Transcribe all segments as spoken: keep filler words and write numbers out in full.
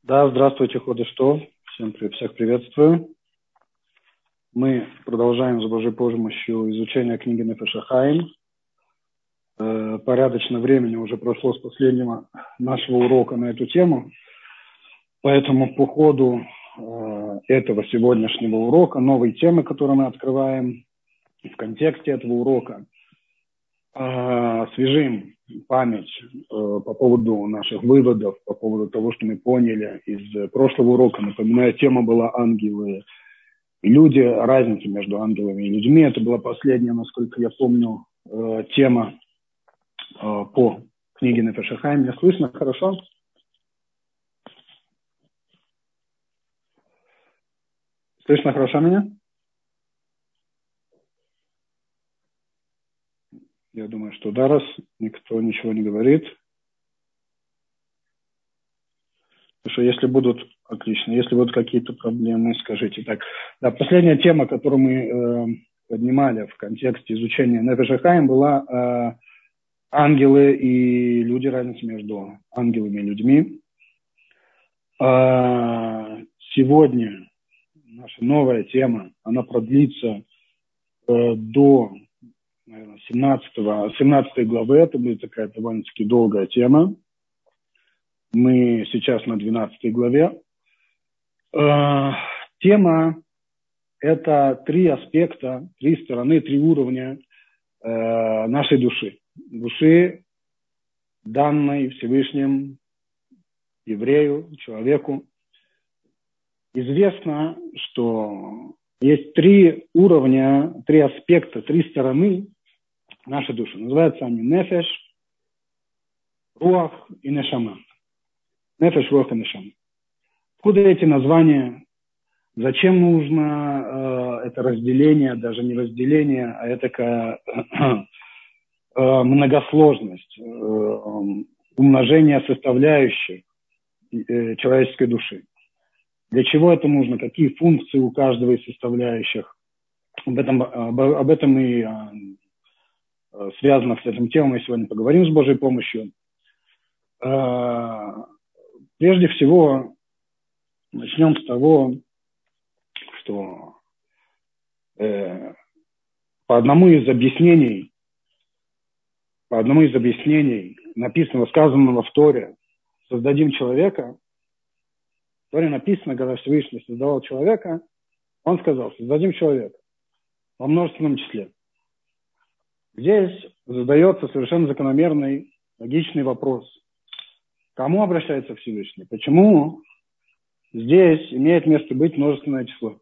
Да, здравствуйте, Ходыштов. Всем при- всех приветствую. Мы продолжаем с Божьей помощью изучение книги Нефеш ха-Хаим. Э, порядочно времени уже прошло с последнего нашего урока на эту тему. Поэтому по ходу э, этого сегодняшнего урока, новой темы, которую мы открываем в контексте этого урока, э, освежим память э, по поводу наших выводов, по поводу того, что мы поняли из прошлого урока. Напоминаю, тема была ангелы и люди, разница между ангелами и людьми. Это была последняя, насколько я помню, э, тема э, по книге Нефеш ха-Хаим. Меня слышно хорошо? Слышно хорошо меня? Я думаю, что да, раз никто ничего не говорит. Хорошо, если будут, отлично, если будут какие-то проблемы, скажите. Так, да, последняя тема, которую мы э, поднимали в контексте изучения Нефеш ха-Хаим, была э, ангелы и люди, разница между ангелами и людьми. Э, сегодня наша новая тема, она продлится э, до, наверное, семнадцатого, семнадцатой главы. Это будет такая довольно-таки долгая тема. Мы сейчас на двенадцатой главе. Э, тема – это три аспекта, три стороны, три уровня э, нашей души. Души, данной Всевышним еврею, человеку. Известно, что есть три уровня, три аспекта, три стороны нашей души. Называются они нефеш, руах и нешама. Нефеш, руах и нешама. Откуда эти названия? Зачем нужно э, это разделение, даже не разделение, а это такая э, э, многосложность, э, умножение составляющих э, человеческой души? Для чего это нужно? Какие функции у каждого из составляющих? Об этом, об, об этом и а, связано с этой темой мы сегодня поговорим с Божьей помощью. А, прежде всего, начнем с того, что э, по одному из объяснений, по одному из объяснений, написанного, сказанного в Торе, создадим человека. В Торе написано, когда Всевышний создавал человека, он сказал, создадим человека во множественном числе. Здесь задается совершенно закономерный, логичный вопрос. К кому обращается Всевышний? Почему здесь имеет место быть множественное число?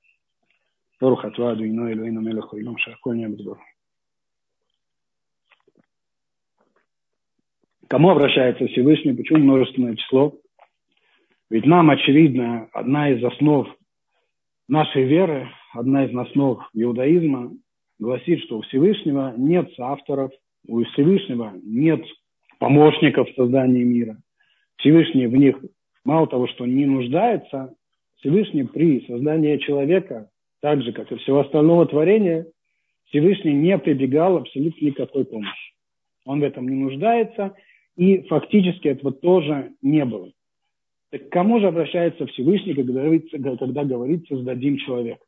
К кому обращается Всевышний? Почему множественное число? Ведь нам, очевидно, одна из основ нашей веры, одна из основ иудаизма гласит, что у Всевышнего нет соавторов, у Всевышнего нет помощников в создании мира. Всевышний в них мало того, что не нуждается, Всевышний при создании человека, так же, как и всего остального творения, Всевышний не прибегал абсолютно никакой помощи. Он в этом не нуждается, и фактически этого тоже не было. Так к кому же обращается Всевышний, когда говорится, когда говорит «создадим человека»?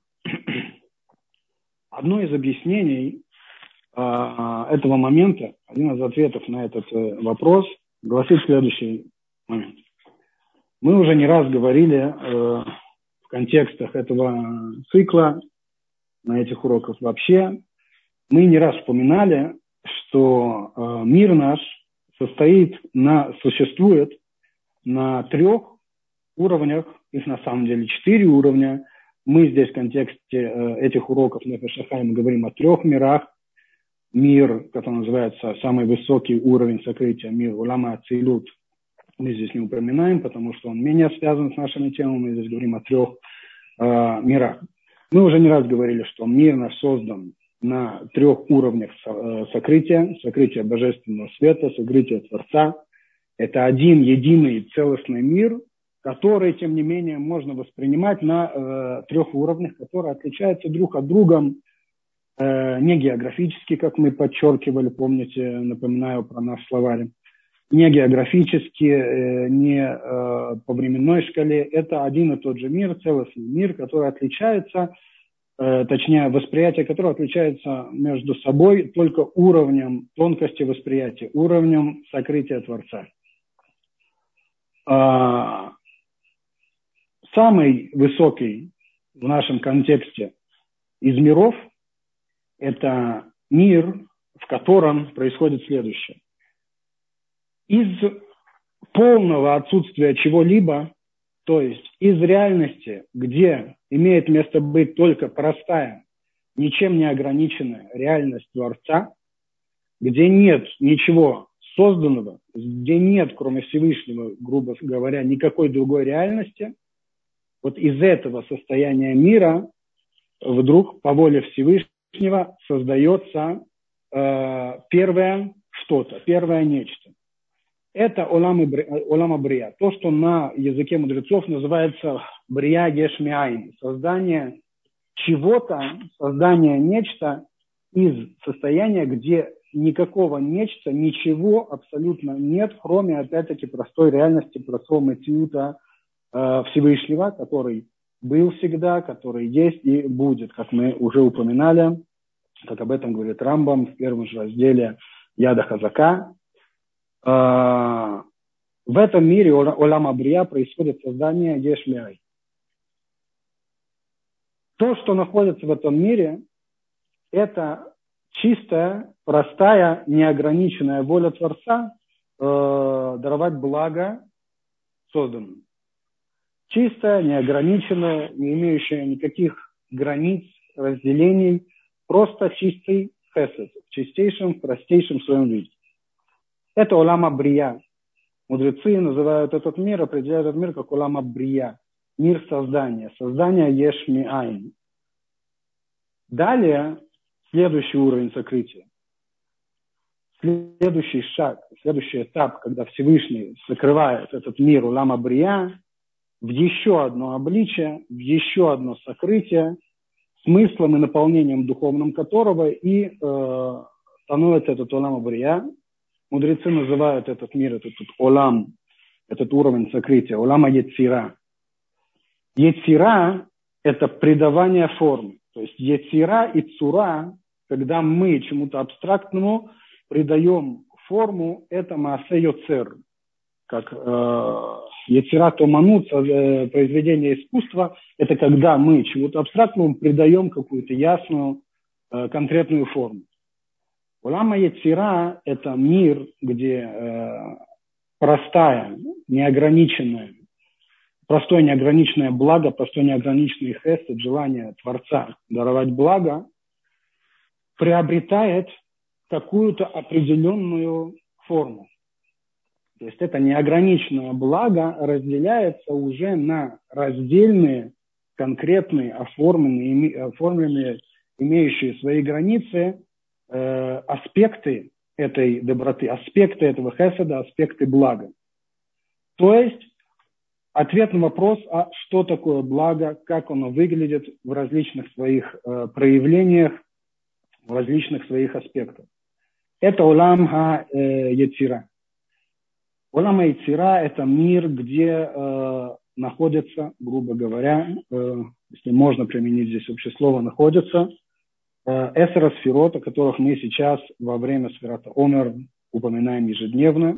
Одно из объяснений э, этого момента, один из ответов на этот э, вопрос, гласит следующий момент. Мы уже не раз говорили э, в контекстах этого цикла, на этих уроках вообще, мы не раз вспоминали, что э, мир наш состоит на, существует на трех уровнях, их на самом деле четыре уровня. Мы здесь в контексте э, этих уроков Нефеш ха-Хаим говорим о трех мирах. Мир, который называется самый высокий уровень сокрытия, мир Улама Ацилут, мы здесь не упоминаем, потому что он менее связан с нашими темами. Мы здесь говорим о трех э, мирах. Мы уже не раз говорили, что мир наш создан на трех уровнях со, э, сокрытия. Сокрытие божественного света, сокрытие Творца. Это один единый целостный мир, который, тем не менее, можно воспринимать на э, трех уровнях, которые отличаются друг от друга э, не географически, как мы подчеркивали, помните, напоминаю про наш словарь, не географически, не по временной шкале. Это один и тот же мир, целостный мир, который отличается, точнее, восприятие которого отличается между собой только уровнем тонкости восприятия, уровнем сокрытия Творца. Самый высокий в нашем контексте из миров – это мир, в котором происходит следующее. Из полного отсутствия чего-либо, то есть из реальности, где имеет место быть только простая, ничем не ограниченная реальность Творца, где нет ничего созданного, где нет, кроме Всевышнего, грубо говоря, никакой другой реальности, вот из этого состояния мира вдруг по воле Всевышнего создается э, первое что-то, первое нечто. Это олам брия, то, что на языке мудрецов называется брия еш миайн, создание чего-то, создание нечто из состояния, где никакого нечто, ничего абсолютно нет, кроме, опять-таки, простой реальности, простого матиута э, Всевышнего, который был всегда, который есть и будет, как мы уже упоминали, как об этом говорит Рамбам в первом же разделе Яда Хазака. Э, в этом мире олам абрия происходит создание еш миайн. То, что находится в этом мире, это чистая, простая, неограниченная воля Творца э, даровать благо созданным. Чистая, неограниченная, не имеющая никаких границ, разделений, просто чистый хесед, в чистейшем, простейшем своем виде. Это олам абрия. Мудрецы называют этот мир, определяют этот мир как олам абрия, мир создания, создание еш миайн. Далее, следующий уровень сокрытия, следующий шаг, следующий этап, когда Всевышний сокрывает этот мир олам абрия в еще одно обличие, в еще одно сокрытие, смыслом и наполнением духовным которого и э, становится этот олам абрия. Мудрецы называют этот мир, этот, этот олам, этот уровень сокрытия, олама ецира. Ецира – это придавание формы. То есть ецира и цура, когда мы чему-то абстрактному придаем форму, это маасе йоцер. Как э, ецира томанут, э, произведение искусства, это когда мы чему-то абстрактному придаем какую-то ясную, э, конкретную форму. Олама ецира – это мир, где э, простая, неограниченная, простое неограниченное благо, простое неограниченный хесед, желание Творца даровать благо, приобретает какую-то определенную форму. То есть это неограниченное благо разделяется уже на раздельные, конкретные, оформленные, оформленные имеющие свои границы э, аспекты этой доброты, аспекты этого хеседа, аспекты блага. То есть ответ на вопрос, а что такое благо, как оно выглядит в различных своих э, проявлениях, в различных своих аспектах. Это олам ха-ецира. Олам ха-ецира – это мир, где э, находится, грубо говоря, э, если можно применить здесь общее слово, находится э, эсера сферот, о которых мы сейчас во время сферата Омер упоминаем ежедневно.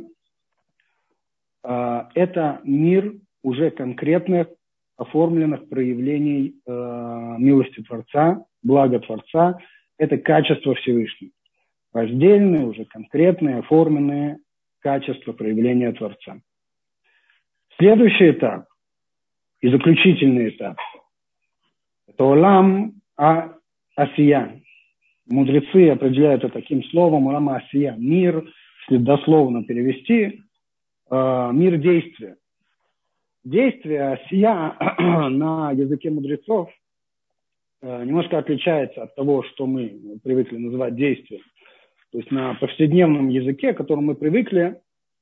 Э, это мир уже конкретных, оформленных проявлений э, милости Творца, блага Творца. Это качество Всевышнего. Раздельные, уже конкретные, оформленные качества проявления Творца. Следующий этап и заключительный этап – это олам а-асия. Мудрецы определяют это таким словом олам а-асия. Мир, если дословно перевести, э, мир действия. Действие асия на языке мудрецов немножко отличается от того, что мы привыкли называть действием. То есть на повседневном языке, к которому мы привыкли,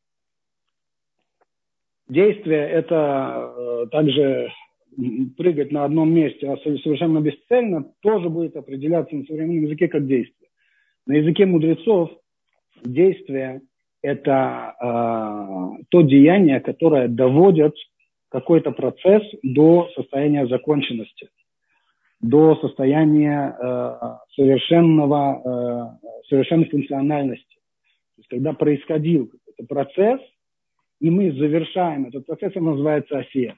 действие – это также прыгать на одном месте, а совершенно бесцельно, тоже будет определяться на современном языке как действие. На языке мудрецов действие это э, то деяние, которое доводит какой-то процесс до состояния законченности, до состояния э, совершенного, э, совершенной функциональности. То есть, когда происходил какой-то процесс, и мы завершаем этот процесс, он называется асия.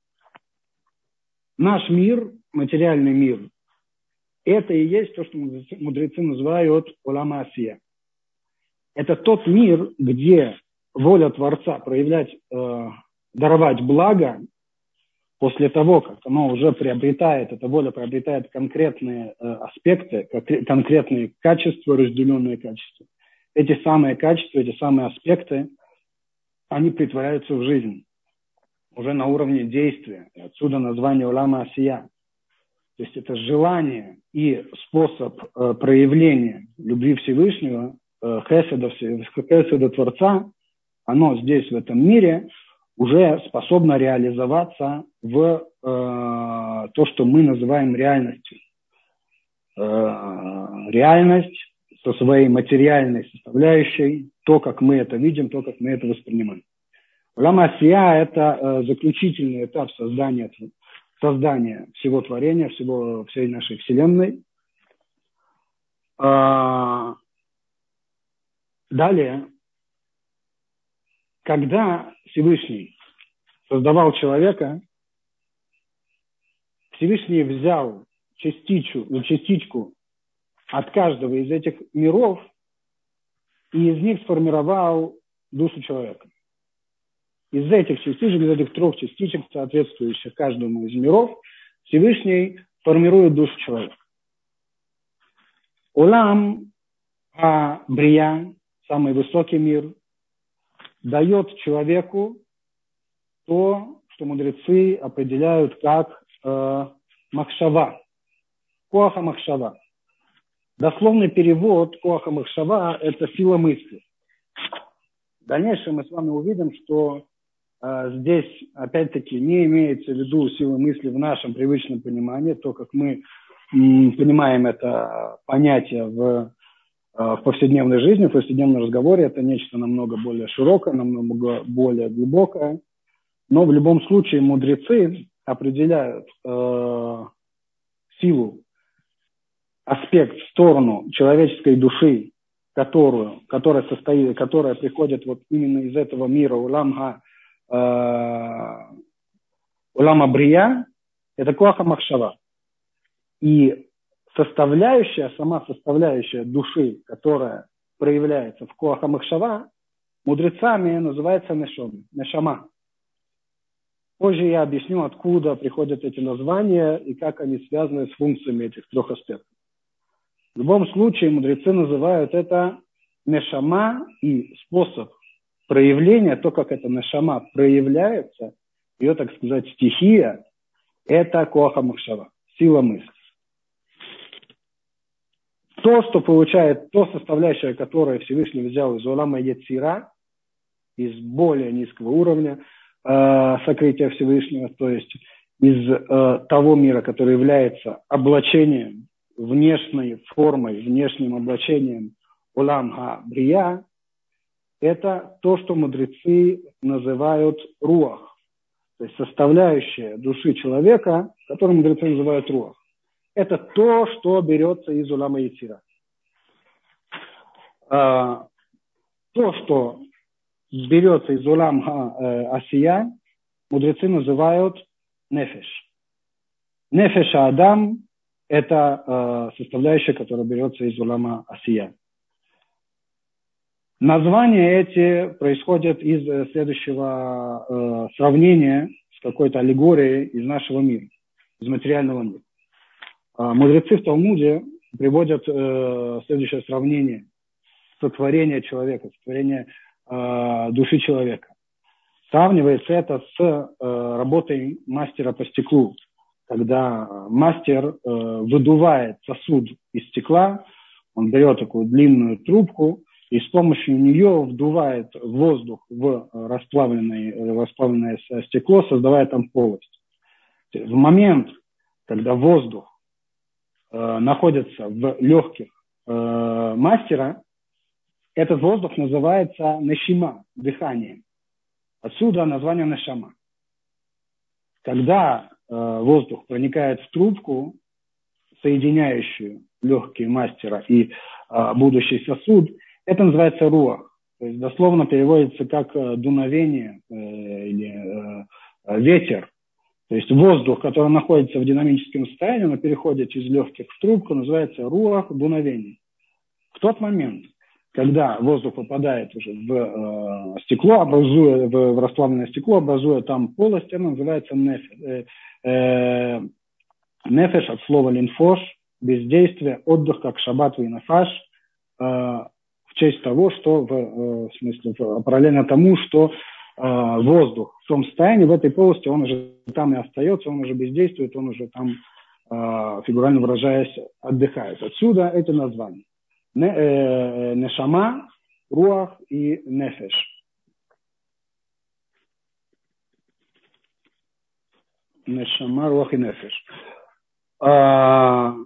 Наш мир, материальный мир, это и есть то, что мудрецы называют улама асия. Это тот мир, где воля Творца проявлять, э, даровать благо, после того, как оно уже приобретает, эта воля приобретает конкретные э, аспекты, конкретные качества, разделенные качества. Эти самые качества, эти самые аспекты, они притворяются в жизнь уже на уровне действия. И отсюда название улама асия. То есть это желание и способ э, проявления любви Всевышнего, э, хеседа, хеседа Творца, оно здесь, в этом мире, уже способно реализоваться в э, то, что мы называем реальностью. Э, реальность со своей материальной составляющей, то, как мы это видим, то, как мы это воспринимаем. Улама асия – это э, заключительный этап создания, создания всего творения, всего, всей нашей Вселенной. Э, далее, когда Всевышний создавал человека, Всевышний взял частичку, частичку от каждого из этих миров и из них сформировал душу человека. Из этих частичек, из этих трех частичек, соответствующих каждому из миров, Всевышний формирует душу человека. Улам а-брия, самый высокий мир, дает человеку то, что мудрецы определяют как э, махшава, коаха махшава. Дословный перевод коаха махшава – это сила мысли. В дальнейшем мы с вами увидим, что э, здесь, опять-таки, не имеется в виду сила мысли в нашем привычном понимании, то, как мы м, понимаем это понятие в в повседневной жизни, в повседневном разговоре. Это нечто намного более широкое, намного более глубокое. Но в любом случае мудрецы определяют э, силу, аспект, сторону человеческой души, которую, которая, состоит, которая приходит вот именно из этого мира, улам э, а-брия, это коаха махшава. И составляющая, сама составляющая души, которая проявляется в коаха махшава, мудрецами называется нешом, нешама. Позже я объясню, откуда приходят эти названия и как они связаны с функциями этих трех аспектов. В любом случае мудрецы называют это нешама, и способ проявления, то, как это нешама проявляется, ее, так сказать, стихия, это коаха махшава, сила мысли. То, что получает, то составляющее, которое Всевышний взял из улама Йецира, из более низкого уровня э, сокрытия Всевышнего, то есть из э, того мира, который является облачением, внешней формой, внешним облачением улам а-брия, это то, что мудрецы называют руах, то есть составляющая души человека, которую мудрецы называют руах. Это то, что берется из улама Йецира. А, то, что берется из улама асия, мудрецы называют нефеш. Нефеш адам – это а, составляющая, которая берется из улама асия. Названия эти происходят из следующего э, сравнения с какой-то аллегорией из нашего мира, из материального мира. Мудрецы в Талмуде приводят э, следующее сравнение сотворения человека, сотворения э, души человека. Сравнивается это с э, работой мастера по стеклу, когда мастер э, выдувает сосуд из стекла, он берет такую длинную трубку и с помощью нее вдувает воздух в расплавленное, расплавленное стекло, создавая там полость. В момент, когда воздух находится в легких э, мастера, этот воздух называется нешима, дыхание. Отсюда название нешама. Когда э, воздух проникает в трубку, соединяющую легкие мастера и э, будущий сосуд, это называется руах. То есть дословно переводится как э, дуновение э, или э, ветер. То есть воздух, который находится в динамическом состоянии, он переходит из легких в трубку, называется руах, дуновение. В тот момент, когда воздух попадает уже в э, стекло, образуя, в, в расплавленное стекло, образуя там полость, это называется нефеш. Э, э, нефеш от слова линфош, бездействие, отдых, как шаббат и нафаш, э, в честь того, что, в, э, в смысле, в, параллельно тому, что э, воздух в том состоянии, в этой полости, он уже там и остается, он уже бездействует, он уже там, э, фигурально выражаясь, отдыхает. Отсюда эти названия. Нешама, руах и нефеш. Нешама, руах и нефеш. А,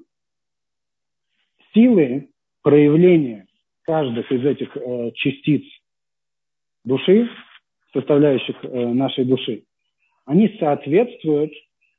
силы проявления каждых из этих э, частиц души, составляющих э, нашей души, они соответствуют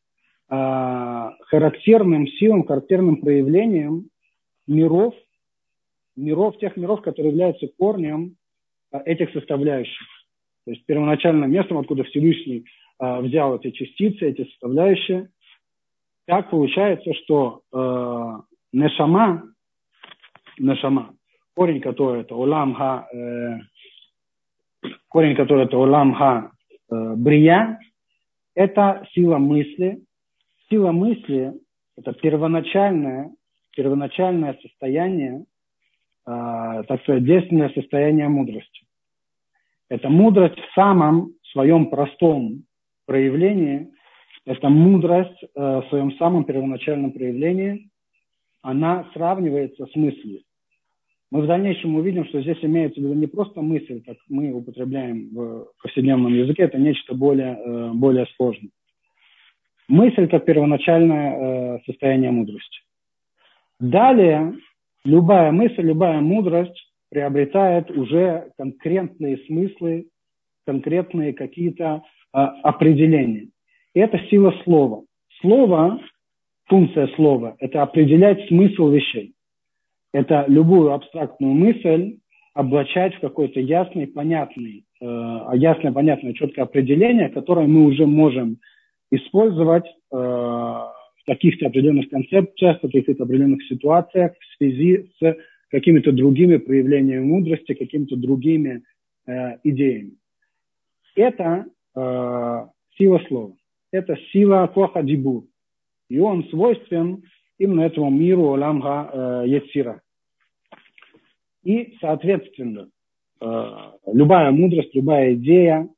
э, характерным силам, характерным проявлениям миров, миров, тех миров, которые являются корнем а, этих составляющих. То есть первоначальным местом, откуда Всевышний а, взял эти частицы, эти составляющие. Так получается, что а, нешама, нешама, корень которой это олам ха, э, корень который это олам ха э, брия, это сила мысли. Сила мысли это первоначальное, первоначальное состояние, так сказать, действенное состояние мудрости. Это мудрость в самом своем простом проявлении, это мудрость в своем самом первоначальном проявлении, она сравнивается с мыслью. Мы в дальнейшем увидим, что здесь имеется в виду не просто мысль, как мы употребляем в повседневном языке, это нечто более, более сложное. Мысль как первоначальное состояние мудрости. Далее любая мысль, любая мудрость приобретает уже конкретные смыслы, конкретные какие-то а, определения. И это сила слова. Слово, функция слова, это определять смысл вещей. Это любую абстрактную мысль облачать в какое-то ясное, понятное, э, ясное, понятное, четкое определение, которое мы уже можем использовать э, в каких-то определенных концепциях, в каких-то определенных ситуациях в связи с какими-то другими проявлениями мудрости, какими-то другими э, идеями. Это э, сила слова. Это сила коха дибур. И он свойствен именно этому миру оламга Ецира. И, соответственно, э, любая мудрость, любая идея,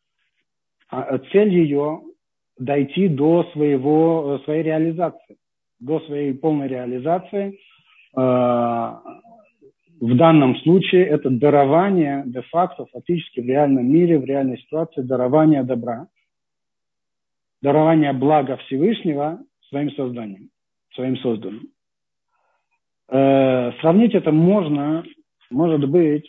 э, цель ее дойти до своего, своей реализации, до своей полной реализации. Э, в данном случае это дарование де-факто, фактически в реальном мире, в реальной ситуации, дарование добра, дарование блага Всевышнего своим созданием, своим созданным. Э, сравнить это можно, может быть,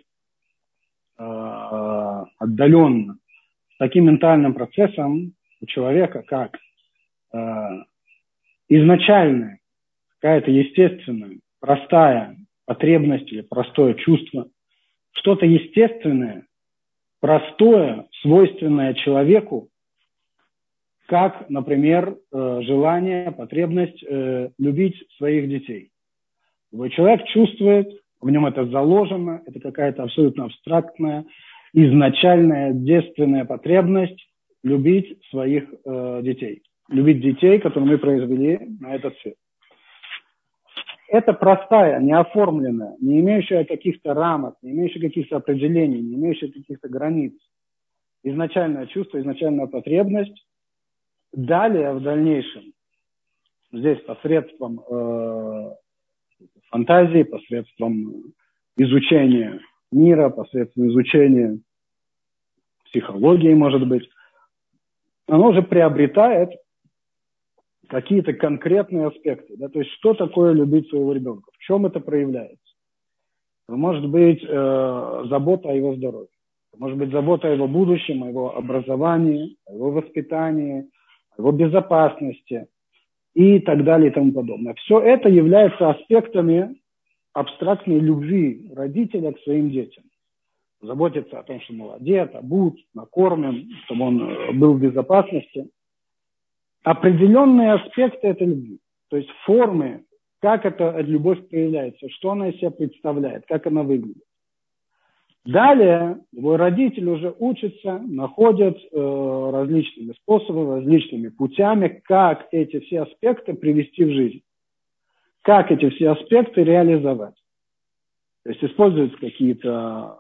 э, отдаленно с таким ментальным процессом у человека, как э, изначальная, какая-то естественная, простая потребность или простое чувство, что-то естественное, простое, свойственное человеку, как, например, э, желание, потребность э, любить своих детей. Любой человек чувствует, в нем это заложено, это какая-то абсолютно абстрактная, изначальная, девственная потребность любить своих э, детей. Любить детей, которые мы произвели на этот свет. Это простая, неоформленная, не имеющая каких-то рамок, не имеющая каких-то определений, не имеющая каких-то границ. Изначальное чувство, изначальная потребность. Далее, в дальнейшем, здесь посредством э, фантазии, посредством изучения мира, посредством изучения психологии, может быть, оно уже приобретает какие-то конкретные аспекты. Да? То есть, что такое любить своего ребенка? В чем это проявляется? может быть э, забота о его здоровье, может быть забота о его будущем, о его образовании, о его воспитании, о его безопасности и так далее и тому подобное. Все это является аспектами абстрактной любви родителя к своим детям. Заботиться о том, что он одет, обут, накормлен, чтобы он был в безопасности. Определенные аспекты этой любви, то есть формы, как эта любовь проявляется, что она из себя представляет, как она выглядит. Далее его родитель уже учится, находят э, различными способами, различными путями, как эти все аспекты привести в жизнь, как эти все аспекты реализовать. То есть используются какие-то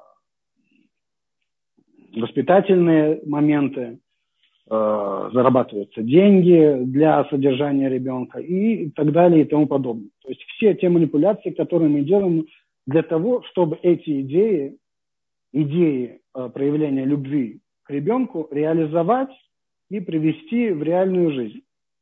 воспитательные моменты, э, зарабатываются деньги для содержания ребенка и так далее и тому подобное. То есть все те манипуляции, которые мы делаем для того, чтобы эти идеи, идеи э, проявления любви к ребенку реализовать и привести в реальную жизнь.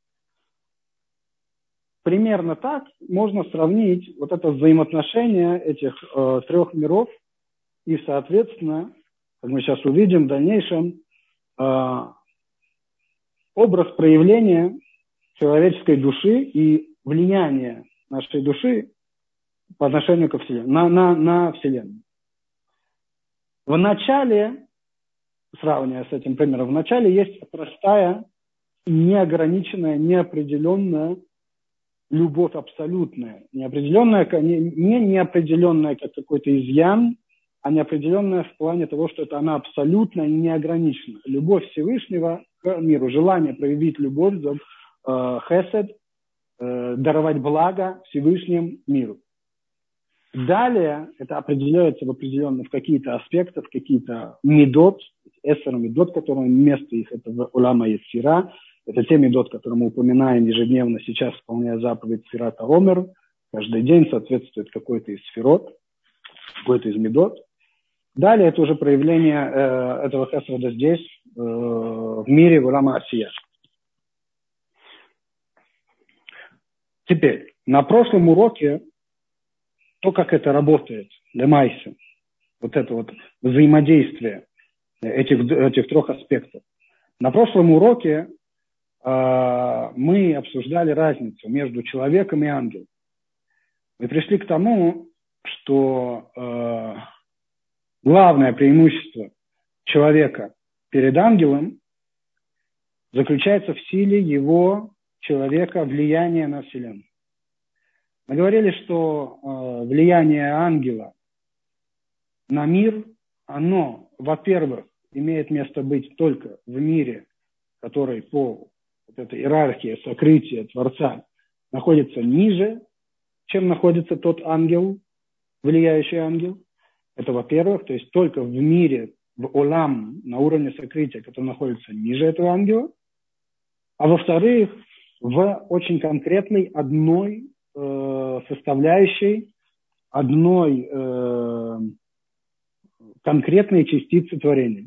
Примерно так можно сравнить вот это взаимоотношение этих э, трех миров и, соответственно, как мы сейчас увидим в дальнейшем, э, образ проявления человеческой души и влияние нашей души по отношению ко Вселенной, на, на, на Вселенную. В начале, сравнивая с этим примером, в начале есть простая, неограниченная, неопределенная любовь абсолютная. Неопределенная, не, не неопределенная как какой-то изъян, а неопределенная в плане того, что это она абсолютно неограничена. Любовь Всевышнего к миру, желание проявить любовь, э, хесед, э, даровать благо Всевышнему миру. Далее это определяется в определенных в какие-то аспекты, в какие-то медот, эсер медот, которые место их это в улама Ецира. Это те медот, которые мы упоминаем ежедневно сейчас, исполняя заповедь Сфирата Омер. Каждый день соответствует какой-то из сферот, какой-то из медот. Далее это уже проявление э, этого хесада здесь, э, в мире, в улама Асия. Теперь, на прошлом уроке то, как это работает, лемайсе, вот это вот взаимодействие этих, этих трех аспектов. На прошлом уроке э, мы обсуждали разницу между человеком и ангелом. Мы пришли к тому, что э, главное преимущество человека перед ангелом заключается в силе его, человека, влияния на Вселенную. Мы говорили, что э, влияние ангела на мир, оно, во-первых, имеет место быть только в мире, который по вот этой иерархии сокрытия Творца находится ниже, чем находится тот ангел, влияющий ангел. Это во-первых, то есть только в мире, в олам, на уровне сокрытия, который находится ниже этого ангела. А во-вторых, в очень конкретной одной э, составляющей, одной э, конкретной частицы творения.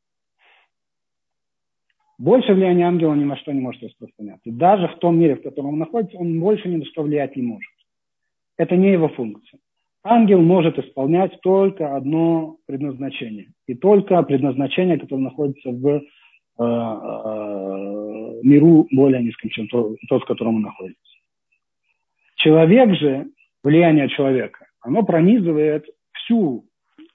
Больше влияние ангела ни на что не может распространяться. Даже в том мире, в котором он находится, он больше ни на что влиять не может. Это не его функция. Ангел может исполнять только одно предназначение. И только предназначение, которое находится в э, э, миру более низком, чем тот, тот, в котором он находится. Человек же, влияние человека, оно пронизывает всю,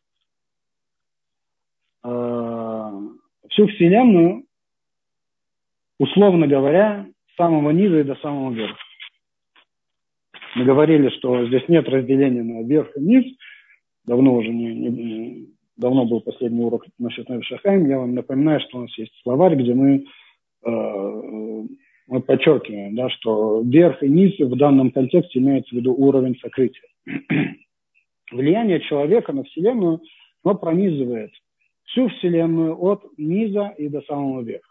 э, всю Вселенную, условно говоря, с самого низа и до самого верха. Мы говорили, что здесь нет разделения на верх и низ. Давно уже не, не давно был последний урок насчет Невиш Хаим. Я вам напоминаю, что у нас есть словарь, где мы, э, мы подчеркиваем, да, что верх и низ в данном контексте имеется в виду уровень сокрытия. Влияние человека на Вселенную, оно пронизывает всю Вселенную от низа и до самого верха.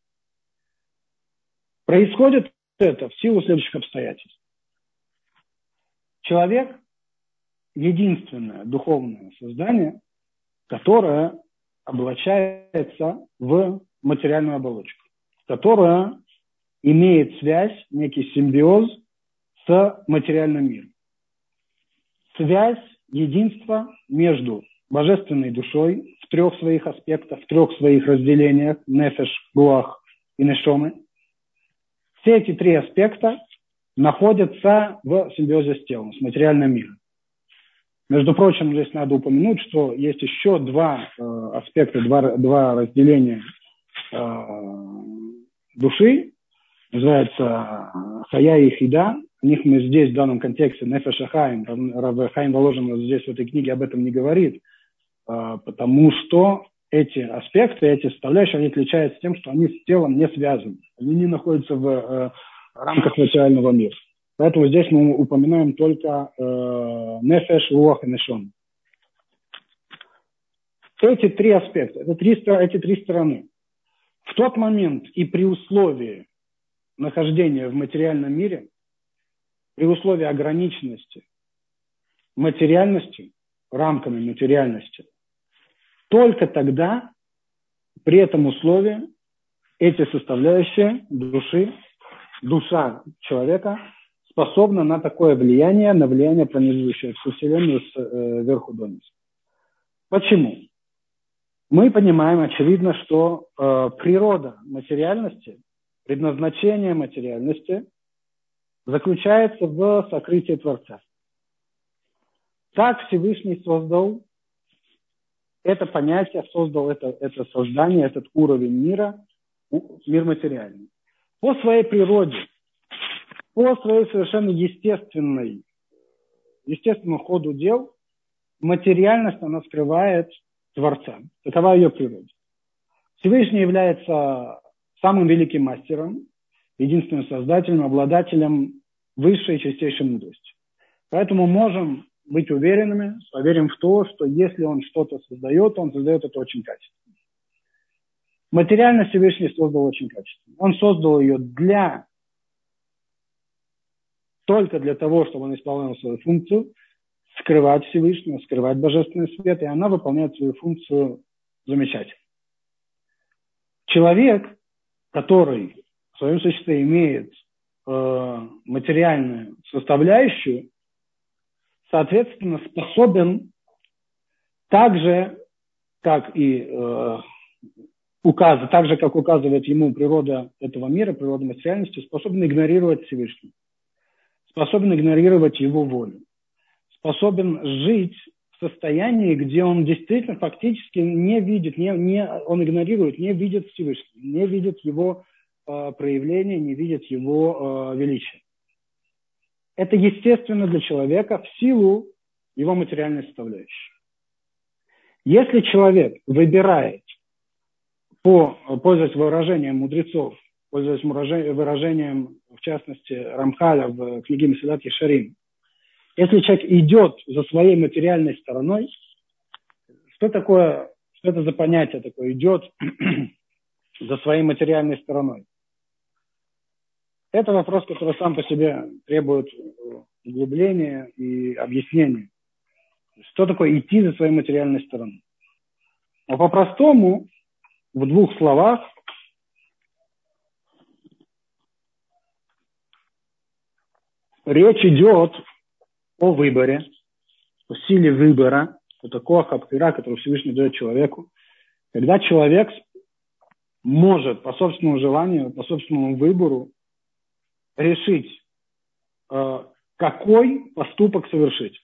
Происходит это в силу следующих обстоятельств. Человек – единственное духовное создание, которое облачается в материальную оболочку, которое имеет связь, некий симбиоз с материальным миром. Связь единство между божественной душой в трех своих аспектах, в трех своих разделениях, нефеш, руах и нешомы. Все эти три аспекта находятся в симбиозе с телом, с материальным миром. Между прочим, здесь надо упомянуть, что есть еще два э, аспекта, два, два разделения э, души, называется хая и хида. О них мы здесь в данном контексте, нефеш ахаим, Рав Хаим Воложин здесь в этой книге об этом не говорит, э, потому что эти аспекты, эти составляющие, они отличаются тем, что они с телом не связаны. Они не находятся в э, рамках материального мира. Поэтому здесь мы упоминаем только э, нефеш, руах и нешом. Эти три аспекта, это три, эти три стороны. В тот момент и при условии нахождения в материальном мире, при условии ограниченности материальности, рамками материальности, только тогда, при этом условии, эти составляющие души, душа человека способна на такое влияние, на влияние, пронизывающее всю Вселенную сверху э, донизу. Почему? Мы понимаем, очевидно, что э, природа материальности, предназначение материальности заключается в сокрытии Творца. Так Всевышний создал это понятие, создал это, это создание, этот уровень мира, мир материальный. По своей природе, по своей совершенно естественной, естественному ходу дел, материальность, она скрывает Творца. Такова ее природа. Всевышний является самым великим мастером, единственным создателем, обладателем высшей и чистейшей мудрости. Поэтому можем быть уверенными, поверим в то, что если он что-то создает, он создает это очень качественно. Материальность Всевышний создал очень качественно. Он создал ее для, только для того, чтобы он исполнял свою функцию, скрывать Всевышнего, скрывать божественный свет, и она выполняет свою функцию замечательно. Человек, который в своем существе имеет э, материальную составляющую, соответственно, способен так же, как и э, указ, так же, как указывает ему природа этого мира, природа материальности, способен игнорировать Всевышнего, способен игнорировать его волю, способен жить в состоянии, где он действительно фактически не видит, не, не, он игнорирует, не видит Всевышнего, не видит его э, проявления, не видит его э, величия. Это естественно для человека в силу его материальной составляющей. Если человек выбирает, по, пользуясь выражением мудрецов, пользуясь выражением, в частности, Рамхаля в книге Месилат Ешарим, если человек идет за своей материальной стороной, что такое, что это за понятие такое, идет за своей материальной стороной? Это вопрос, который сам по себе требует углубления и объяснения. Что такое идти за своей материальной стороной? А по-простому, в двух словах, речь идет о выборе, о силе выбора, о такого хабхира, который Всевышний дает человеку, когда человек может по собственному желанию, по собственному выбору решить, какой поступок совершить,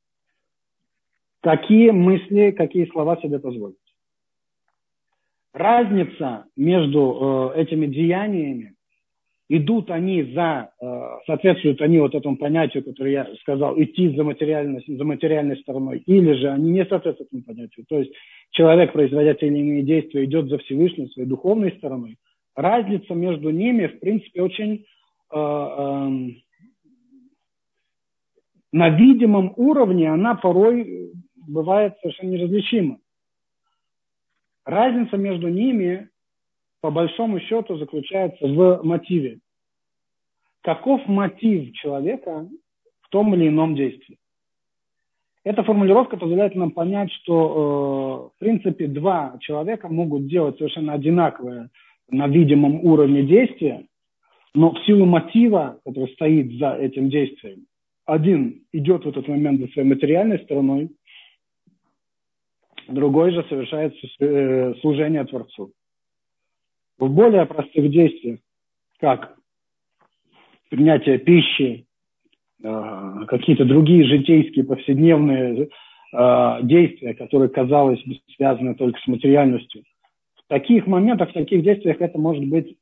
какие мысли, какие слова себе позволить. Разница между этими деяниями, идут они за, соответствуют они вот этому понятию, которое я сказал, идти за материальной, за материальной стороной, или же они не соответствуют этому понятию. То есть человек, производя те или иные действия, идет за Всевышним, своей духовной стороной. Разница между ними, в принципе, очень э, э, на видимом уровне, она порой бывает совершенно неразличима. Разница между ними, по большому счету, заключается в мотиве. Каков мотив человека в том или ином действии? Эта формулировка позволяет нам понять, что, э, в принципе, два человека могут делать совершенно одинаковое на видимом уровне действия, но в силу мотива, который стоит за этим действием, один идет в этот момент за своей материальной стороной, другой же совершает служение Творцу. В более простых действиях, как принятие пищи, какие-то другие житейские повседневные действия, которые, казалось, связаны только с материальностью, в таких моментах, в таких действиях это может быть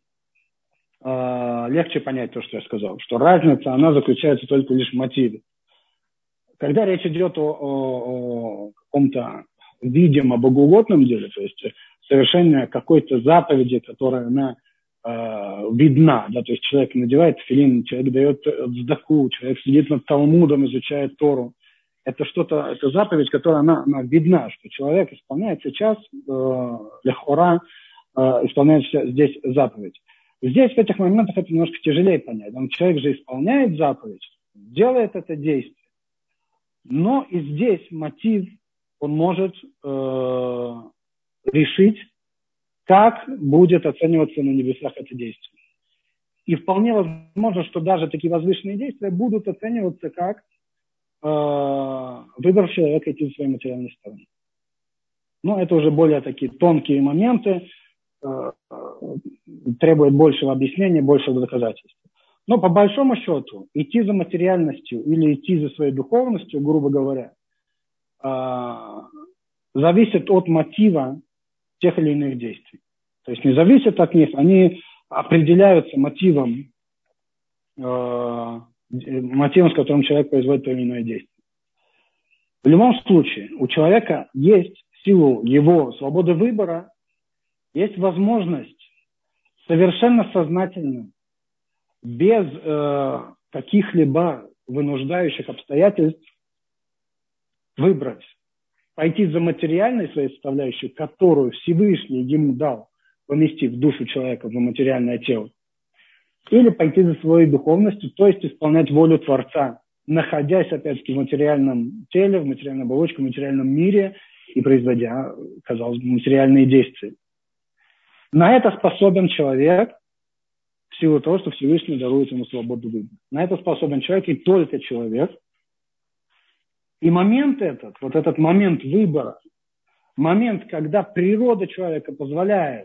легче понять то, что я сказал, что разница, она заключается только лишь в мотиве. Когда речь идет о, о, о каком-то видимо богоугодном деле, то есть совершение какой-то заповеди, которая она э, видна, да, то есть человек надевает тфилин, человек дает цдаку, человек сидит над Талмудом, изучает Тору. Это что-то, это заповедь, которая она, она видна, что человек исполняет сейчас э, лехора, э, исполняет здесь заповедь. Здесь в этих моментах это немножко тяжелее понять. Он, человек же исполняет заповедь, делает это действие, но и здесь мотив он может э, решить, как будет оцениваться на небесах это действие. И вполне возможно, что даже такие возвышенные действия будут оцениваться как э, выбор человека идти в своей материальной стороне. Но это уже более такие тонкие моменты, э, требуют большего объяснения, большего доказательства. Но по большому счету, идти за материальностью или идти за своей духовностью, грубо говоря, зависит от мотива тех или иных действий. То есть не зависит от них, они определяются мотивом, э, мотивом, с которым человек производит то или иное действие. В любом случае, у человека есть, в силу его свободы выбора, есть возможность совершенно сознательно, без э, каких-либо вынуждающих обстоятельств, выбрать, пойти за материальной своей составляющей, которую Всевышний ему дал, поместив душу человека в материальное тело, или пойти за своей духовностью, то есть исполнять волю Творца, находясь, опять-таки, в материальном теле, в материальной оболочке, в материальном мире и производя, казалось бы, материальные действия. На это способен человек в силу того, что Всевышний дарует ему свободу выбора. На это способен человек и только человек. И момент этот, вот этот момент выбора, момент, когда природа человека позволяет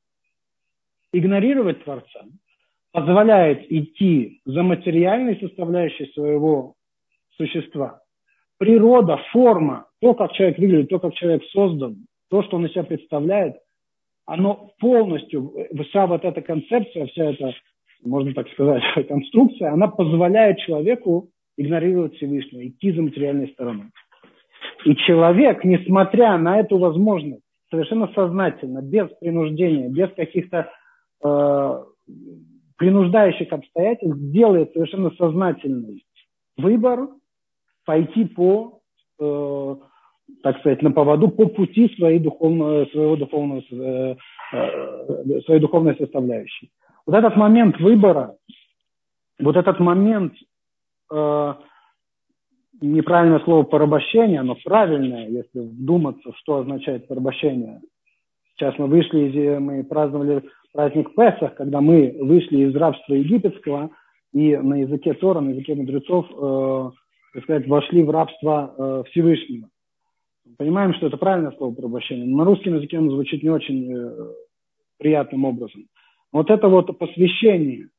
игнорировать Творца, позволяет идти за материальной составляющей своего существа. Природа, форма, то, как человек выглядит, то, как человек создан, то, что он из себя представляет, оно полностью, вся вот эта концепция, вся эта, можно так сказать, конструкция, она позволяет человеку игнорировать Всевышнего, идти за материальной стороной. И человек, несмотря на эту возможность, совершенно сознательно, без принуждения, без каких-то э, принуждающих обстоятельств, делает совершенно сознательный выбор пойти по, э, так сказать, на поводу, по пути своей духовного, своего духовного, э, э, своей духовной составляющей. Вот этот момент выбора, вот этот момент, э, неправильное слово порабощение, но правильное, если вдуматься, что означает порабощение. Сейчас мы вышли, мы праздновали праздник Песах, когда мы вышли из рабства египетского и на языке Тора, на языке мудрецов, э, так сказать, вошли в рабство э, Всевышнего. Понимаем, что это правильное слово порабощение, но на русском языке оно звучит не очень э, приятным образом. Вот это вот посвящение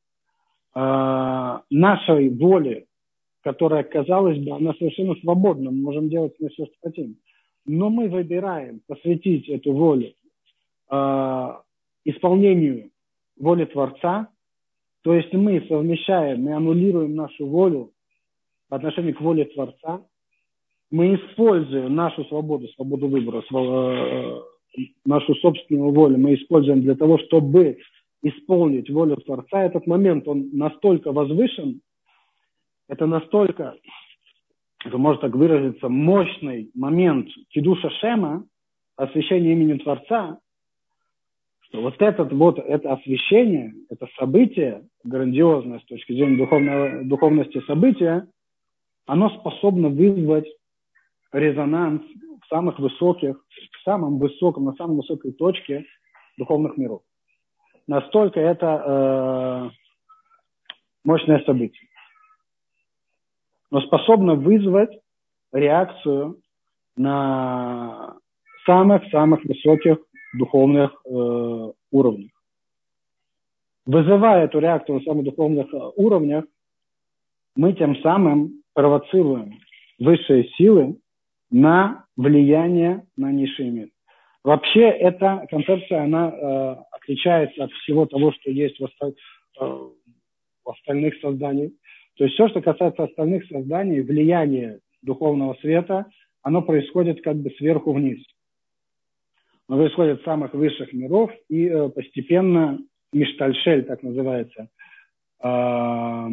э, нашей воли, которая, казалось бы, она совершенно свободна, мы можем делать с ней все, что хотим. Но мы выбираем посвятить эту волю э, исполнению воли Творца, то есть мы совмещаем, мы аннулируем нашу волю по отношению к воле Творца, мы используем нашу свободу, свободу выбора, свободу, э, нашу собственную волю, мы используем для того, чтобы исполнить волю Творца. Этот момент, он настолько возвышен, это настолько, это может так выразиться, мощный момент кидуша Шема, освящения имени Творца, что вот этот вот, это освящение, это событие, грандиозное с точки зрения духовного, духовности события, оно способно вызвать резонанс в самых высоких, в самом высоком, на самой высокой точке духовных миров. Настолько это э, мощное событие. но способна вызвать реакцию на самых-самых высоких духовных э, уровнях. Вызывая эту реакцию на самых духовных уровнях, мы тем самым провоцируем высшие силы на влияние на низший мир. Вообще эта концепция, она э, отличается от всего того, что есть в, оста- э, в остальных созданиях. То есть все, что касается остальных созданий, влияние духовного света, оно происходит как бы сверху вниз. Оно происходит с самых высших миров и э, постепенно миштальшель, так называется, э,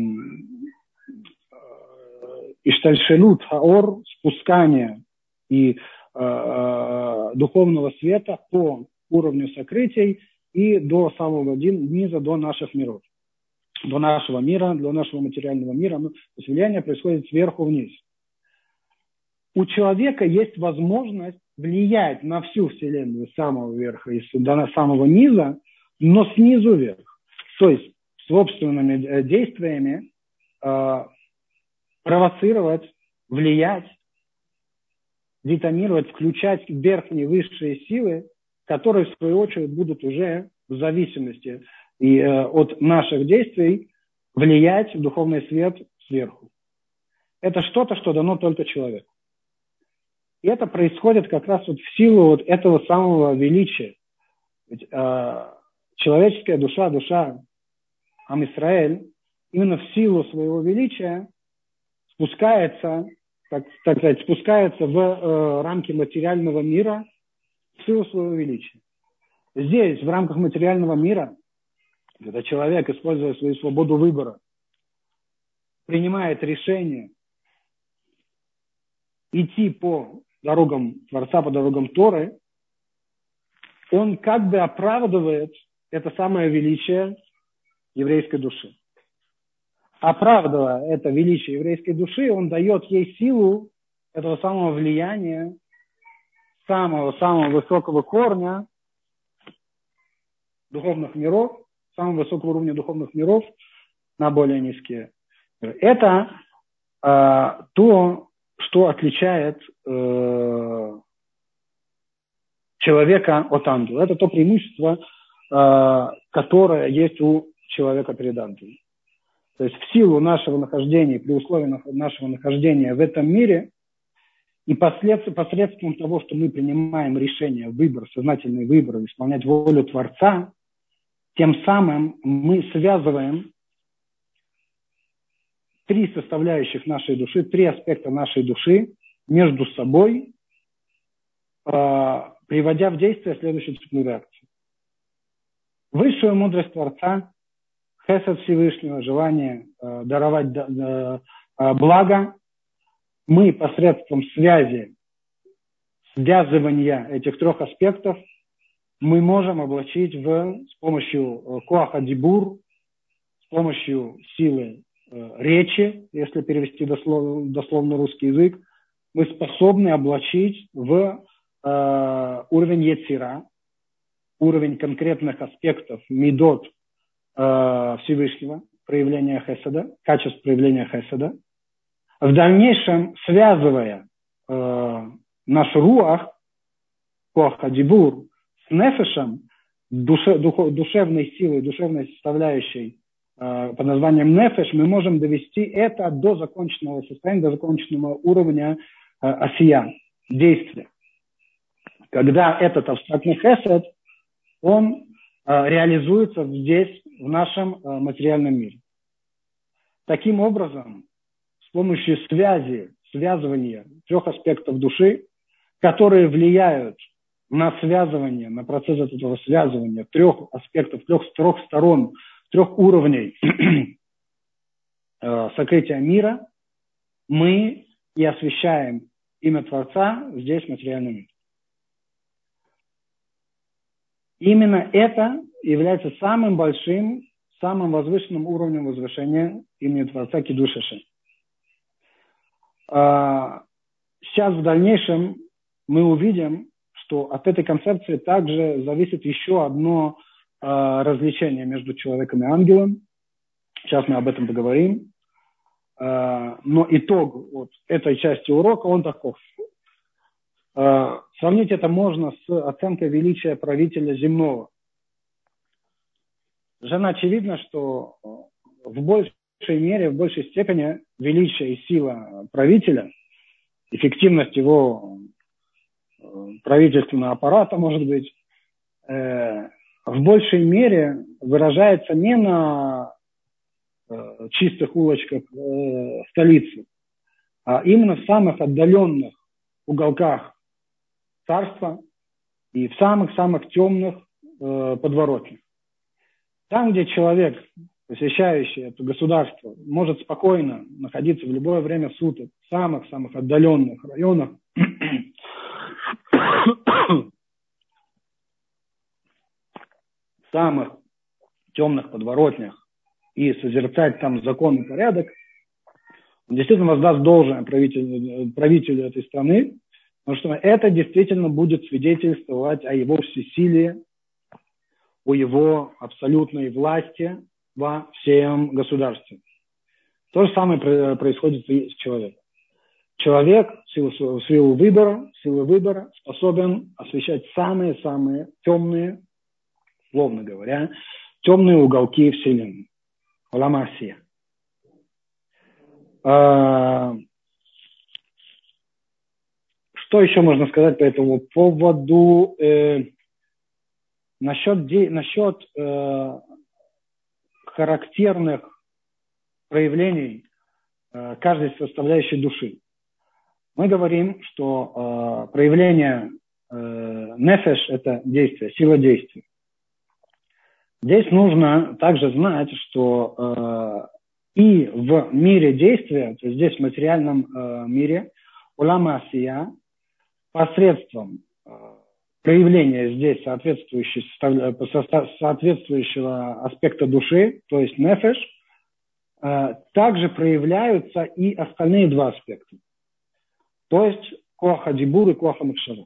иштальшелут хаор, спускание и э, духовного света по уровню сокрытий и до самого низа, до наших миров, до нашего мира, до нашего материального мира. То есть влияние происходит сверху вниз. У человека есть возможность влиять на всю Вселенную с самого верха и до самого низа, но снизу вверх. То есть собственными действиями э, провоцировать, влиять, детонировать, включать верхние высшие силы, которые в свою очередь будут уже в зависимости и, э, от наших действий влиять в духовный свет сверху. Это что-то, что дано только человеку. И это происходит как раз вот в силу вот этого самого величия. Ведь, э, человеческая душа, душа Ам Исраэль, именно в силу своего величия спускается, так, так сказать, спускается в э, рамки материального мира в силу своего величия. Здесь, в рамках материального мира, когда человек, используя свою свободу выбора, принимает решение идти по дорогам Творца, по дорогам Торы, он как бы оправдывает это самое величие еврейской души. Оправдывая это величие еврейской души, он дает ей силу этого самого влияния, самого-самого высокого корня духовных миров, самого высокого уровня духовных миров на более низкие миры. Это э, то, что отличает э, человека от ангела. Это то преимущество, э, которое есть у человека перед ангелом. То есть в силу нашего нахождения, при условии нашего нахождения в этом мире и посредством того, что мы принимаем решение, выбор, сознательный выбор, исполнять волю Творца, тем самым мы связываем три составляющих нашей души, три аспекта нашей души между собой, э, приводя в действие следующую цепную реакцию. Высшую мудрость Творца, хесед Всевышнего, желание э, даровать э, э, благо, мы посредством связи, связывания этих трех аспектов, мы можем облачить в, с помощью коаха дибур, с помощью силы э, речи, если перевести дословно, дословно русский язык, мы способны облачить в э, уровень Ецира, уровень конкретных аспектов мидот э, Всевышнего, проявления хеседа, качеств проявления хеседа. В дальнейшем, связывая э, наш руах, коах дибур, с нефешем, душе, духов, душевной силой, душевной составляющей э, под названием нефеш, мы можем довести это до законченного состояния, до законченного уровня э, асия, действия. Когда этот абстрактный хесед, он э, реализуется здесь, в нашем э, материальном мире. Таким образом, с помощью связи, связывания трех аспектов души, которые влияют на связывание, на процесс этого связывания трех аспектов, трех, трех сторон, трех уровней э, сокрытия мира, мы и освещаем имя Творца здесь, в материальном мире. Именно это является самым большим, самым возвышенным уровнем возвышения имени Творца Кидуш Ашем. Сейчас в дальнейшем мы увидим, что от этой концепции также зависит еще одно различие между человеком и ангелом. Сейчас мы об этом поговорим. но итог вот этой части урока, он таков. Сравнить это можно с оценкой величия правителя земного. Совершенно очевидно, что в большей мере, в большей степени величие и сила правителя, эффективность его правительственного аппарата, может быть, в большей мере выражается не на чистых улочках столицы, а именно в самых отдаленных уголках царства и в самых-самых темных подворотнях. Там, где человек, посещающий это государство, может спокойно находиться в любое время суток в самых-самых отдаленных районах, в самых темных подворотнях и созерцать там закон и порядок, он действительно воздаст должное правителю, правителю этой страны, потому что это действительно будет свидетельствовать о его всесилии, о его абсолютной власти во всем государстве. То же самое происходит с человеком. Человек в силу, в силу выбора, в силу выбора способен освещать самые-самые темные, словно говоря, темные уголки Вселенной. Ламасия. А, что еще можно сказать по этому поводу? Э, насчет де, насчет э, характерных проявлений э, каждой составляющей души. Мы говорим, что э, проявление э, нефеш – это действие, сила действия. Здесь нужно также знать, что э, и в мире действия, то есть здесь в материальном э, мире, улама асия, посредством э, проявления здесь соответствующего, соответствующего аспекта души, то есть нефеш, э, также проявляются и остальные два аспекта, то есть коаха дибур и коаха махшава.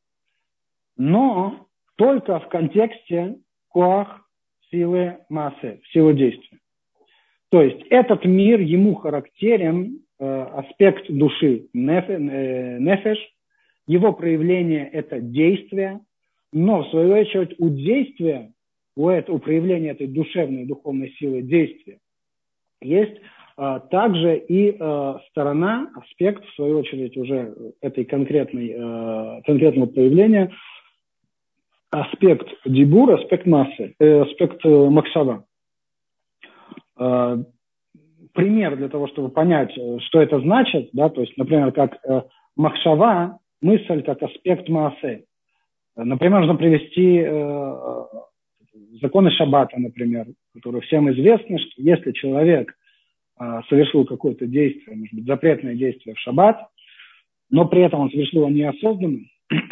Но только в контексте коах силы массы, силы действия. То есть этот мир, ему характерен э, аспект души нефе, э, нефеш, его проявление – это действие, но в свою очередь у действия, у, этого, у проявления этой душевной, духовной силы действия есть э, также и э, сторона, аспект, в свою очередь, уже этой конкретной, э, конкретного проявления, аспект дибур, аспект массы, э, аспект э, максава. Э, пример для того, чтобы понять, что это значит, да, то есть, например, как э, махшава, мысль как аспект массы. Например, можно привести э, законы шаббата, например, которые всем известны, что если человек э, совершил какое-то действие, может быть, запретное действие в шаббат, но при этом он совершил его неосознанно,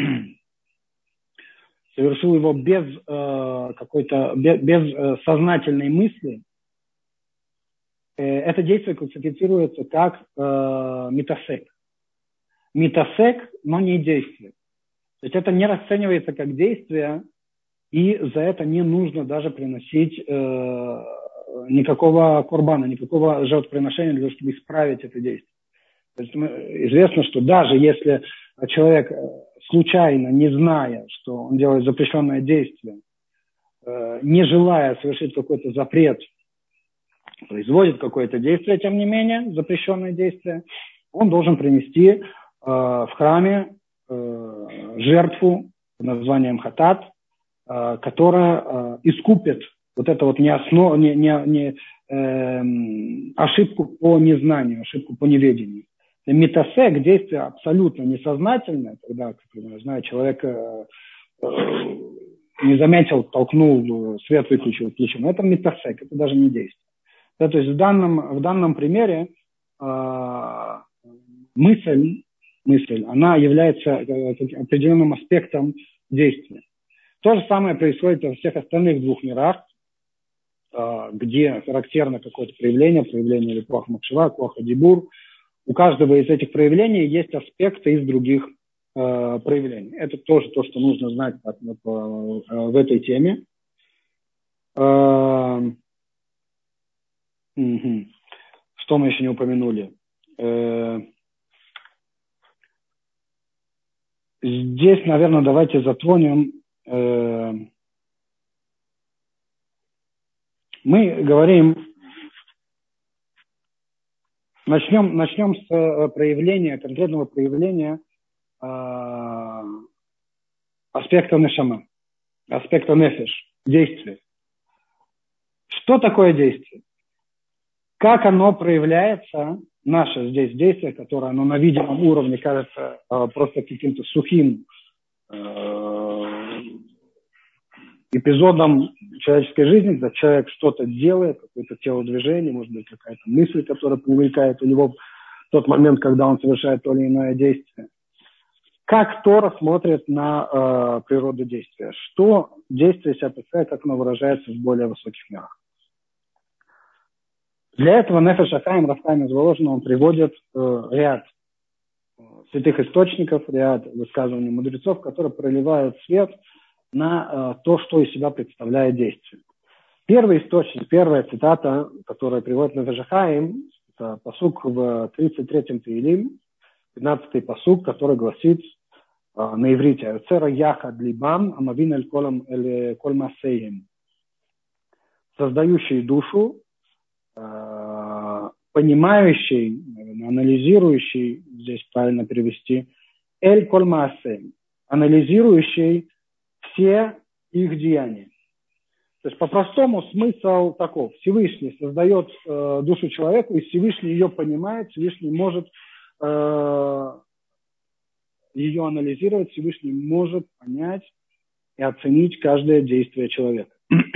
совершил его без э, какой-то, без, без э, сознательной мысли, э, это действие классифицируется как э, митасек. Митасек, но не действие. То есть это не расценивается как действие, и за это не нужно даже приносить э, никакого корбана, никакого жертвоприношения для того, чтобы исправить это действие. То есть известно, что даже если человек случайно, не зная, что он делает запрещенное действие, не желая совершить какой-то запрет, производит какое-то действие, тем не менее, запрещенное действие, он должен принести в храме жертву под названием хатат, которая искупит вот эту вот неоснов... не, не, не, э, ошибку по незнанию, ошибку по неведению. Митасек, действие абсолютно несознательное, когда, как я знаю, человек э, э, не заметил, толкнул, свет выключил, включил. Но это митасек, это даже не действие. Да, то есть в данном, в данном примере э, мысль, мысль, она является э, определенным аспектом действия. То же самое происходит во всех остальных двух мирах, э, где характерно какое-то проявление, проявление или коах махшава, коах дибур. У каждого из этих проявлений есть аспекты из других э, проявлений. Это тоже то, что нужно знать по, по, э, в этой теме. Э, угу. Что мы еще не упомянули? Э, здесь, наверное, давайте затронем. Э, мы говорим, начнем, начнем с проявления, конкретного проявления э, аспекта нешама, аспекта нефеш, действия. Что такое действие? Как оно проявляется, наше здесь действие, которое оно на видимом уровне кажется э, просто каким-то сухим э, эпизодом человеческой жизни, когда человек что-то делает, какое-то телодвижение, может быть, какая-то мысль, которая привлекает у него в тот момент, когда он совершает то или иное действие. Как Тора смотрит на э, природу действия? Что действие себя представляет, как оно выражается в более высоких мирах? Для этого Нефеш Хаим, Раф-Хаим из Воложина, он приводит э, ряд святых источников, ряд высказываний мудрецов, которые проливают свет на э, то, что из себя представляет действие. Первый источник, первая цитата, которая приводит Нефеш Хаим, это пасук в тридцать третьем Теилим, пятнадцатый пасук, который гласит э, на иврите «Ацера яхад либам, амавин эль коль масеем», создающий душу, понимающий, анализирующий, здесь правильно перевести, эль коль маасе, анализирующий все их деяния. То есть по-простому смысл таков: Всевышний создает э, душу человеку, и Всевышний ее понимает, Всевышний может э, ее анализировать, Всевышний может понять и оценить каждое действие человека.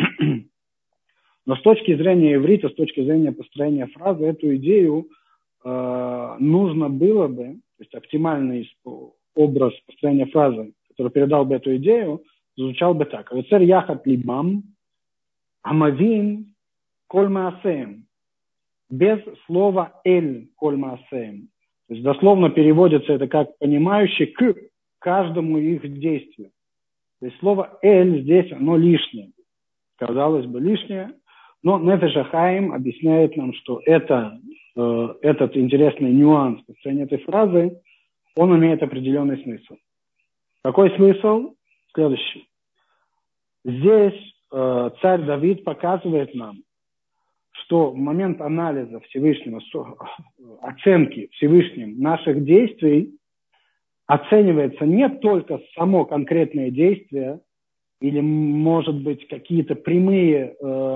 Но с точки зрения иврита, с точки зрения построения фразы, эту идею э, нужно было бы, то есть оптимальный образ построения фразы, который передал бы эту идею, звучал бы так: «Авецер яхат либам, амавин коль маасеем», без слова «эль коль маасеем». То есть дословно переводится это как «понимающий к каждому их действию». То есть слово «эль» здесь оно лишнее. Казалось бы, лишнее. Но Нефеш Хаим объясняет нам, что это, э, этот интересный нюанс построения этой фразы, он имеет определенный смысл. Какой смысл? Следующий. Здесь э, царь Давид показывает нам, что в момент анализа Всевышнего, оценки Всевышним наших действий, оценивается не только само конкретное действие, или, может быть, какие-то прямые... Э,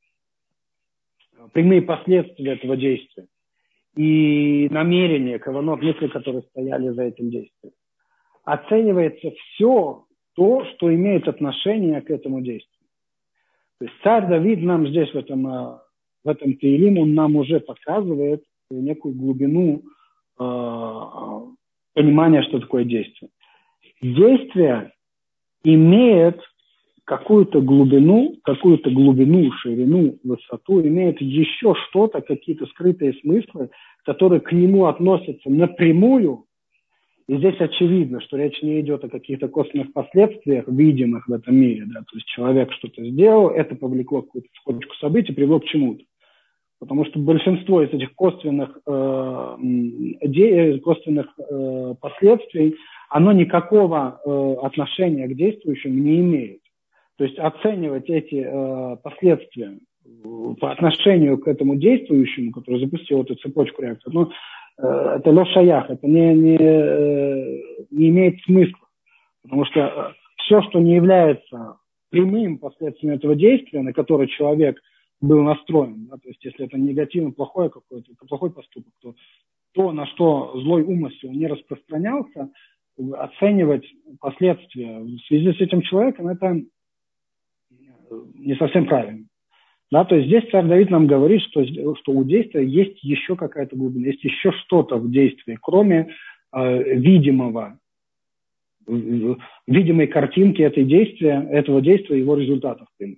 прямые последствия этого действия и намерения, каванот, мысли, которые стояли за этим действием. Оценивается все то, что имеет отношение к этому действию. То есть царь Давид нам здесь в этом, в этом Теилим, он нам уже показывает некую глубину э, понимания, что такое действие. Действие имеет какую-то глубину, какую-то глубину, ширину, высоту, имеет еще что-то, какие-то скрытые смыслы, которые к нему относятся напрямую. И здесь очевидно, что речь не идет о каких-то косвенных последствиях, видимых в этом мире. Да? То есть человек что-то сделал, это повлекло какую-то цепочку событий, привело к чему-то. Потому что большинство из этих косвенных, э, де, косвенных э, последствий, оно никакого э, отношения к действующему не имеет. То есть оценивать эти э, последствия по отношению к этому действующему, который запустил эту цепочку реакции, ну, э, это ло шаях, это не, не, э, не имеет смысла. Потому что все, что не является прямым последствием этого действия, на которое человек был настроен, да, то есть если это негативно, плохое какое-то, это плохой поступок, то то, на что злой умысел не распространялся, оценивать последствия в связи с этим человеком, это не совсем правильно. Да, то есть здесь царь Давид нам говорит, что, что у действия есть еще какая-то глубина, есть еще что-то в действии, кроме э, видимого, э, видимой картинки этой действия, этого действия и его результатов. Э,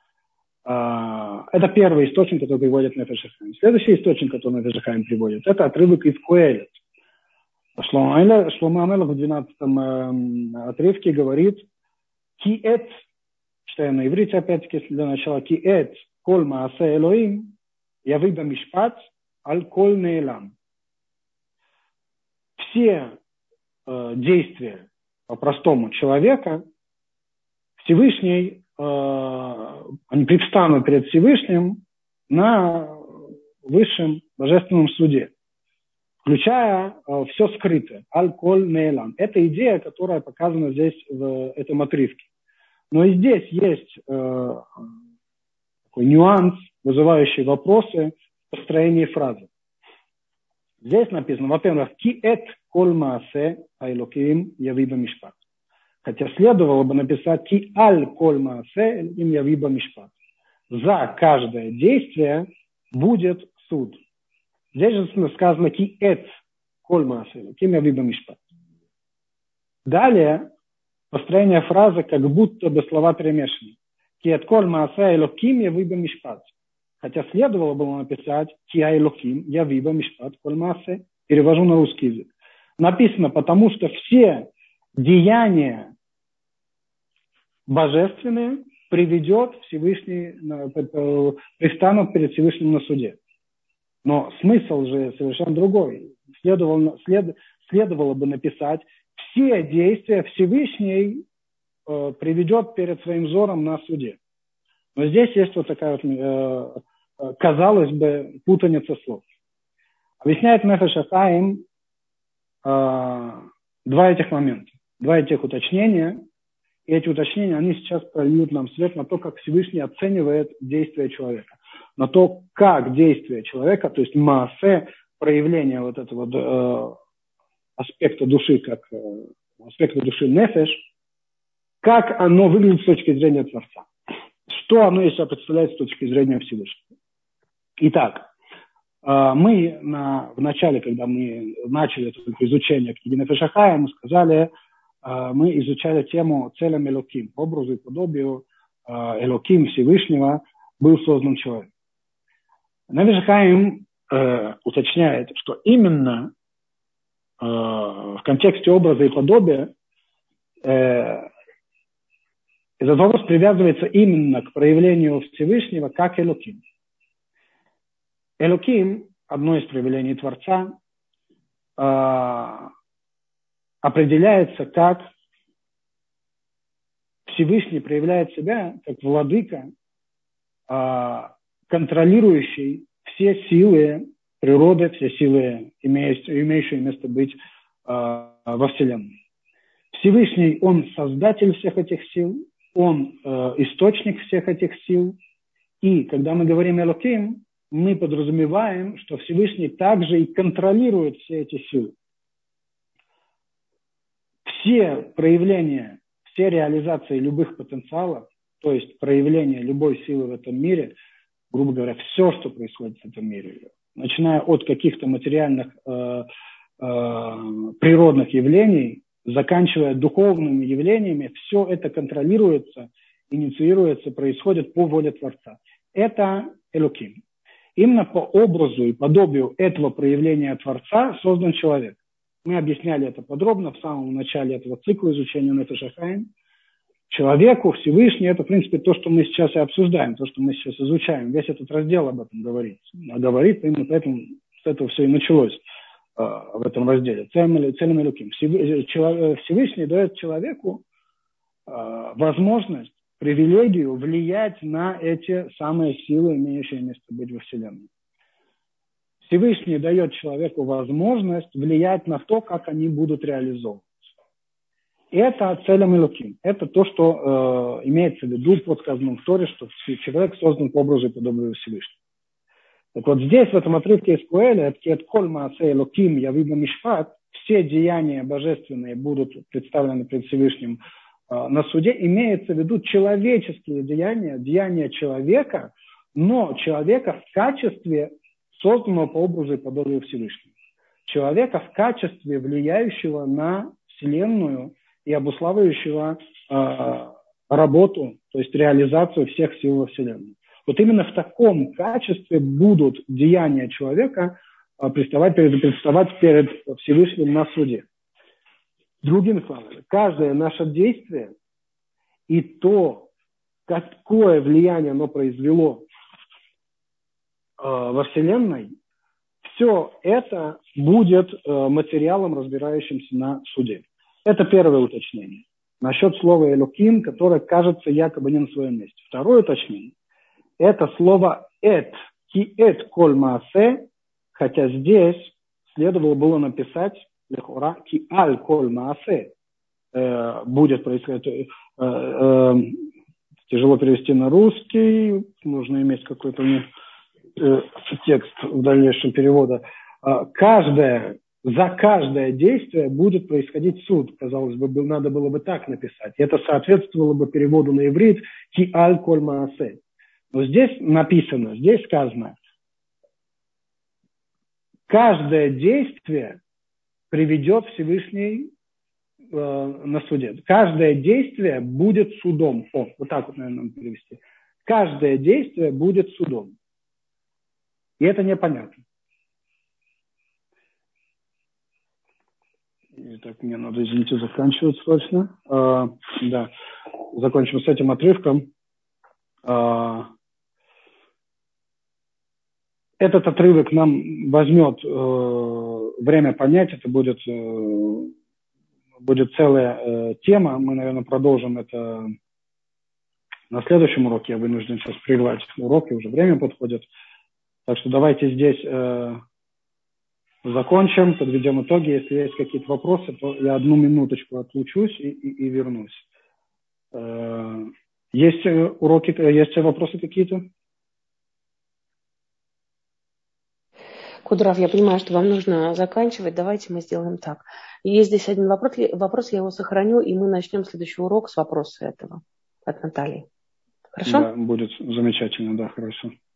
это первый источник, который приводит Нефеш Хаим. Следующий источник, который Нефеш Хаим приводит, это отрывок из Коэлет. Шломо Амелех в двенадцатом э, отрывке говорит «Ки-эт», читаю на иврите опять-таки, если для начала, «Ки-эт коль маасе Элоим, яви бамишпат, аль-коль нейлам. Все э, действия по-простому человека Всевышний, э, они предстанут перед Всевышним на высшем божественном суде, включая э, все скрытое. Аль-коль нейлам. Это идея, которая показана здесь в этом отрывке. Но и здесь есть э, такой нюанс, вызывающий вопросы в построении фразы. Здесь написано, во-первых, ки эт коль маасе айлоким явиба мишпат. Хотя следовало бы написать ки аль коль маасе им явиба мишпат. За каждое действие будет суд. Здесь же сказано ки эт коль маасе айлоким явиба мишпат. Далее построение фразы как будто бы слова перемешаны. Ки эт коль маасе айлоким явиба мишпат. Хотя следовало было написать «Ки айлоким явиба мишпат коль маасе». Перевожу на русский язык. Написано, потому что все деяния божественные приведет Всевышний, предстанут перед Всевышним на суде. Но смысл же совершенно другой. Следовало, след, следовало бы написать «Все действия Всевышний э, приведет перед своим взором на суде». Но здесь есть вот такая вот, э, казалось бы, путаница слов. Объясняет Нефеш ха-Хаим э, два этих момента, два этих уточнения. И эти уточнения, они сейчас прольют нам свет на то, как Всевышний оценивает действия человека. На то, как действие человека, то есть маасе, проявление вот этого э, аспекта души, как э, аспекта души нефеш, как оно выглядит с точки зрения Творца. Что оно из себя представляет с точки зрения Всевышнего. Итак, мы на, в начале, когда мы начали это изучение книги Нефеш ха-Хаим, мы сказали, мы изучали тему целям Элоким, по образу и подобию Элоким Всевышнего был создан человек. Нефеш ха-Хаим э, уточняет, что именно э, в контексте образа и подобия э, этот образ привязывается именно к проявлению Всевышнего как Элоким. Элоким, одно из проявлений Творца, э, определяется как Всевышний проявляет себя как владыка, э, контролирующий все силы природы, все силы, имеющие, имеющие место быть э, во Вселенной. Всевышний, он создатель всех этих сил, он э, источник всех этих сил. И когда мы говорим Элоким, мы подразумеваем, что Всевышний также и контролирует все эти силы. Все проявления, все реализации любых потенциалов, то есть проявление любой силы в этом мире, грубо говоря, все, что происходит в этом мире, начиная от каких-то материальных э, э, природных явлений, заканчивая духовными явлениями, все это контролируется, инициируется, происходит по воле Творца. Это Элоким. Именно по образу и подобию этого проявления Творца создан человек. Мы объясняли это подробно в самом начале этого цикла изучения Нефеш ха-Хаим. Человеку, Всевышний, это, в принципе, то, что мы сейчас и обсуждаем, то, что мы сейчас изучаем. Весь этот раздел об этом говорит. А говорит, именно поэтому с этого все и началось э, в этом разделе. Целым Элоким. Всевышний дает человеку э, возможность, привилегию влиять на эти самые силы, имеющие место быть во Вселенной. Всевышний дает человеку возможность влиять на то, как они будут реализовываться. Это целям Элоким. Это то, что э, имеется в виду под сказанным в Торе, что человек создан по образу и подобию Всевышнего. Так вот здесь, в этом отрывке из Коэля, «Кет коль маасе Элоким явиба мишпат», все деяния божественные будут представлены пред Всевышним э, на суде, имеется в виду человеческие деяния, деяния человека, но человека в качестве созданного по образу и подобию Всевышнего. Человека в качестве влияющего на Вселенную и обуславливающего э, работу, то есть реализацию всех сил во Вселенной. Вот именно в таком качестве будут деяния человека э, представать, перед, представать перед Всевышним на суде. Другими словами, каждое наше действие и то, какое влияние оно произвело э, во Вселенной, все это будет материалом, разбирающимся на суде. Это первое уточнение. Насчет слова «элоким», которое кажется якобы не на своем месте. Второе уточнение. Это слово «эт», «ки эт коль маасе», хотя здесь следовало было написать «лехора ки аль коль маасе». Э, будет происходить... Э, э, тяжело перевести на русский, нужно иметь какой-то э, текст в дальнейшем перевода. Э, каждое, за каждое действие будет происходить суд. Казалось бы, надо было бы так написать. Это соответствовало бы переводу на иврит «ки аль коль маасе». Но здесь написано, здесь сказано, каждое действие приведет Всевышний э, на суде. Каждое действие будет судом. О, вот так вот, наверное, надо перевести. Каждое действие будет судом. И это непонятно. Итак, мне надо, извините, заканчивать срочно. Э, да, закончим с этим отрывком. Э, Этот отрывок нам возьмет э, время понять, это будет, э, будет целая э, тема. Мы, наверное, продолжим это на следующем уроке. Я вынужден сейчас прервать урок, и уже время подходит. Так что давайте здесь э, закончим, подведем итоги. Если есть какие-то вопросы, то я одну минуточку отлучусь и, и, и вернусь. Э, есть уроки, есть вопросы какие-то? Кудрав, я понимаю, что вам нужно заканчивать. Давайте мы сделаем так. Есть здесь один вопрос, вопрос, я его сохраню, и мы начнем следующий урок с вопроса этого от Натальи. Хорошо? Да, будет замечательно, да, хорошо.